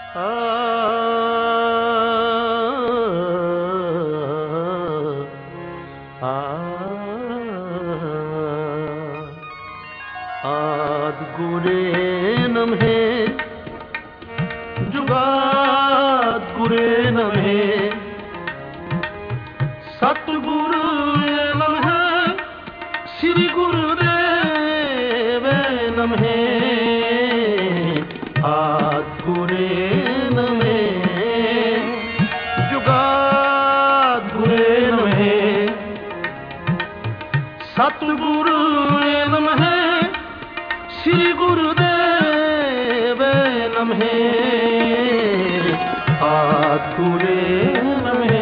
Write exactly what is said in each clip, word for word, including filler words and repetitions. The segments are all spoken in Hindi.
आद गुरे नम्हे जुगाद गुरे नम्हे सतगुरु नम्हे श्री गुरुदेव नम्हे आद गुरे नम्हे जुगाद गुरे नम्हे सतगुरु नम्हे श्री गुरुदेव नम्हे आद गुरे नम्हे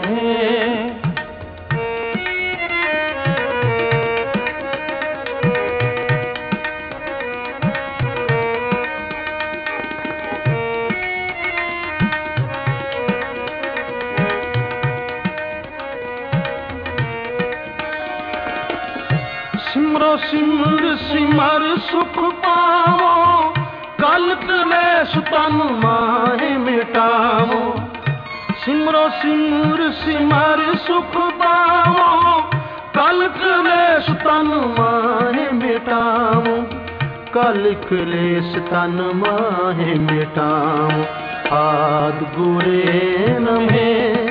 सिमरो सिमर सिमर सुख पावो कल कलेश तन माहे मिटावो सिमरो सिमर सिमर सुख पावो कल कलेश तन माहे मिटावो कल कलेश तन माहे मिटावो आद गुरे नम्हे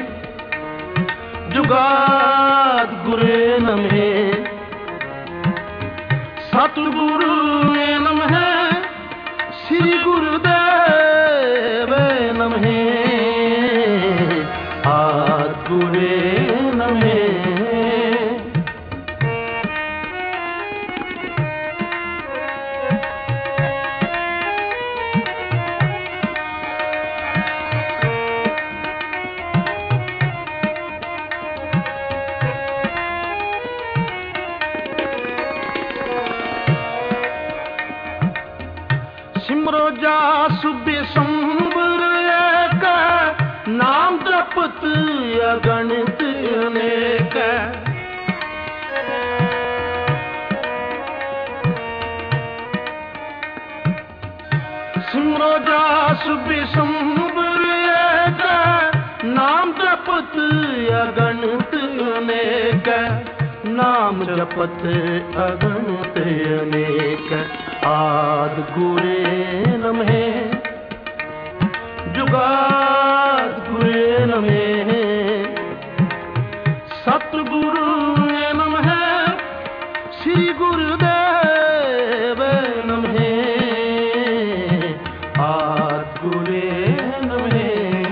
जुगाद गुरे नम्हे सतगुरु नम्हे श्री गुरुदेव नम्हे आद गुरे नम्हे सिमरो जास बिसंबर एक नाम जपत अगणित अनेक सिमरो जास बिसंबर एक नाम जपत अगणित अनेक नाम जपत अगणित अनेक आद गुरे नम्हे जुगाद गुरे नम्हे सतगुरु नम्हे श्री गुरुदेव नम्हे आद गुरे नम्हे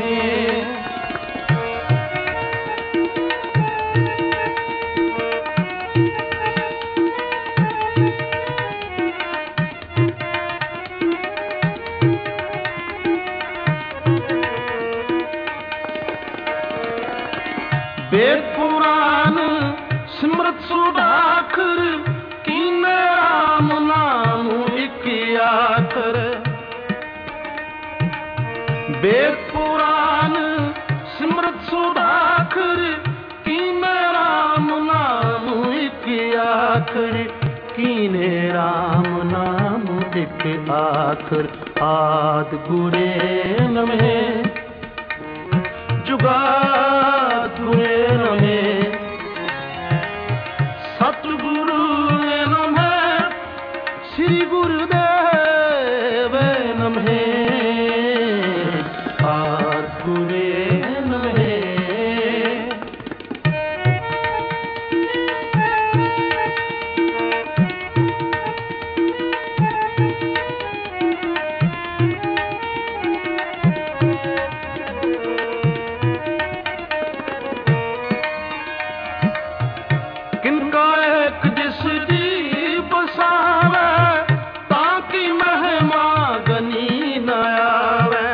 वेद पुराण सिमरत सुधाकर कीने राम नाम एक आखर वेद पुराण सिमरत सुधाकर कीने राम नाम एक आखर कीने राम नाम एक आखर आद गुरे नम्हे जुगाद गुरे नम्हे सतगुरु नम्हे श्री गुरुदेव नम्हे आद गुरे नम्हे किनका एक जिस जी बसावे ताकि महिमा गनी न आवे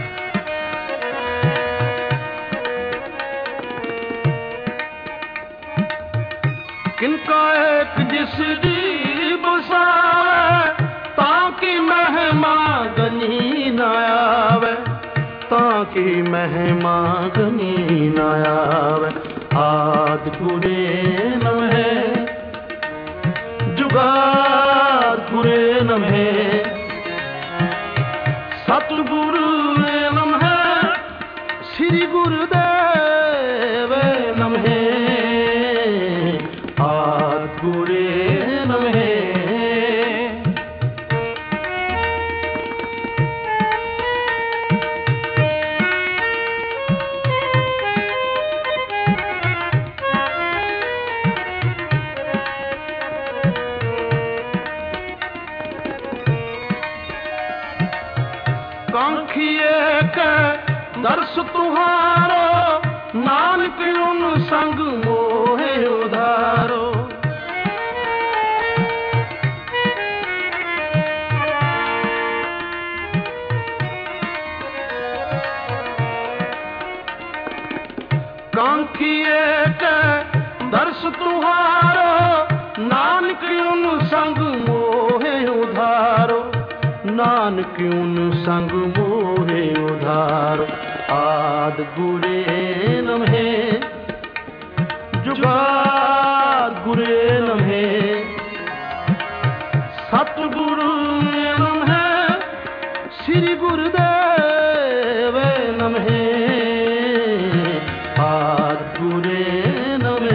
किनका एक जिस जी बसावे ताकि महिमा गनी न आवे ताकि महिमा गनी न आवे आद गुरे नम्हे जुगाद गुरे नम्हे सत सतगुरु नमः श्री गुरुदेव नमः आद गुरे नमः। कांखिए के दर्श तुहारो नानक उन संग मोहे उधारो। कांखिए के दर्श तुहारो नानक उन संग मोहे उधारो। नानक उन संग मोहे उधारो आद गुरे नमः जुगाद गुरे नमः सतगुरु नमः श्री गुरुदेव नमः आद गुरे नमः।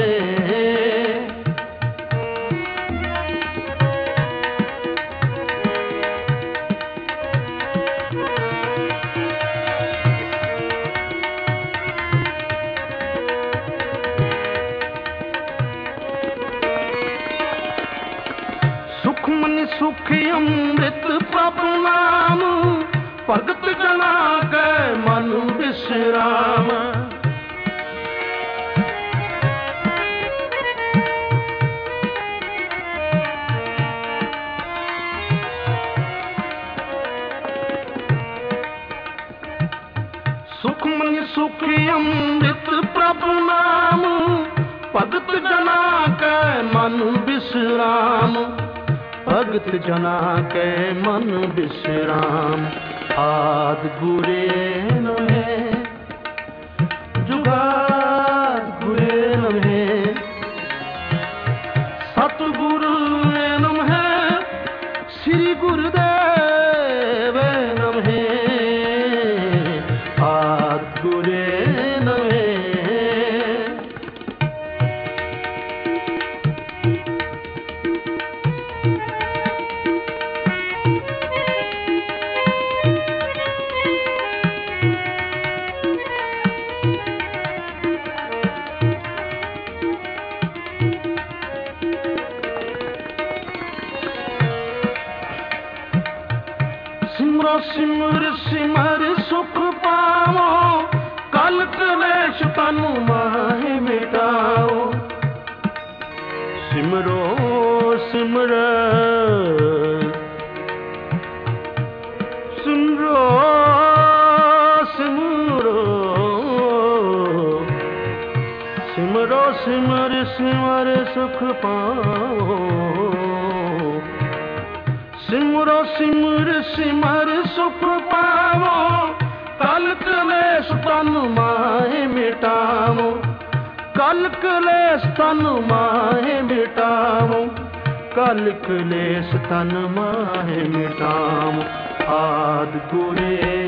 सुखमन सुख अमृत प्रभु नाम भगत जना के मन विश्राम। सुखमन सुख अमृत प्रभु नाम भगत जना के मन विश्राम। भगत जना के मन विश्राम आद गुरे नमः जुगाद गुरे नमः सतगुरु नमः श्री गुरुदेव नमः आद गुरे नमः। सिमरो सिमर सिमर सुख पावो कल कलेश तनु माहे मिटाओ। सिमरो सिमर सिमरो सिमरो सिमरो सिमर सिमर सुख पाओ। सिमरो सिमर सिमर सुख पावो कल कलेश तन माहे मिटावो। कल कलेश तन माहे मिटावो। कल कलेश तन माहे मिटावो आद गुरे